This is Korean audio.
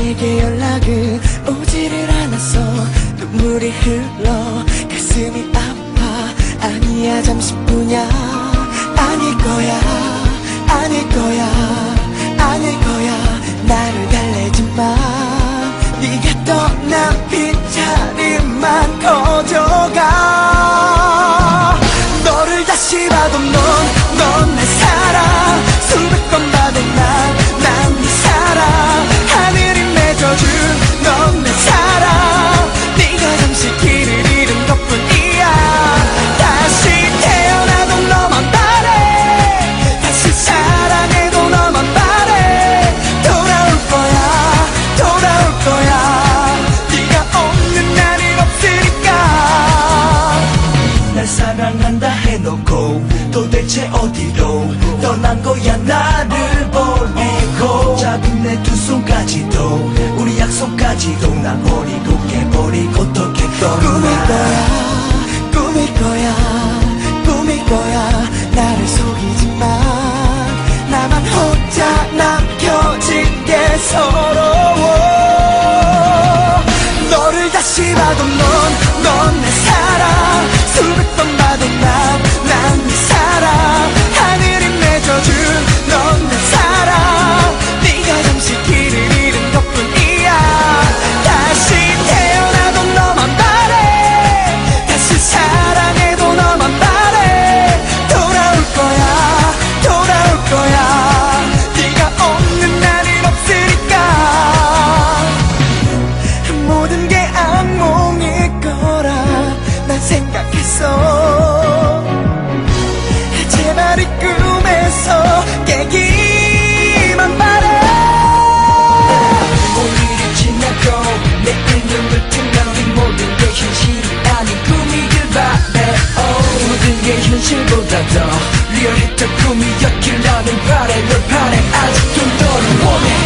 내게 연락은 오지를 않았어. 눈물이 흘러 가슴이 아파. 아니야 잠시뿐이야. 아닐 거야 아닐 거야 아닐 거야. 나를 달래지마. 네가 떠난 빈자리만 커져가. 너를 다시 봐도 넌 내 사랑. 수백 번 봐도 난 네 사랑. 하늘이 맺어준 넌 내 사랑. 네가 잠시 길을 잃은 것뿐이야. 다시 태어나도 너만 바래. 다시 사랑해도 너만 바래. 돌아올 거야 돌아올 거야. 네가 없는 날이 없으니까. 날 사랑한다 해놓고 도대체 어디로 떠난 거야 나를 버리고. 작은 내 두 손까지도 우리 약속까지도 나 버리고 깨버리고 어떻게 떠나. 꿈일 거야 꿈일 거야. 나를 속이지 마. 나만 혼자 남겨진 게 서러워. 너를 다시 봐도 넌 내 사랑. 수백 번 봐도 난 네 사랑. 하늘이 맺어준 넌 내 사랑. 네가 잠시 길을 잃은 것뿐이야. 다시 태어나도 너만 바래. 다시 사랑해도 너만 바래. 돌아올 거야 돌아올 거야. 네가 없는 날이 없으니까. 모든 게 악몽일 거라 난 생각했어. 제발 이 꿈에서 깨기만 바래. 오늘이 지나고 내일 눈을 뜨면 이 모든 게 현실이 아닌 꿈이길 바래. 모든 게 현실보다 더 리얼했던 꿈이었길 나는 바래. 널 바래. 아직도 너를 원해.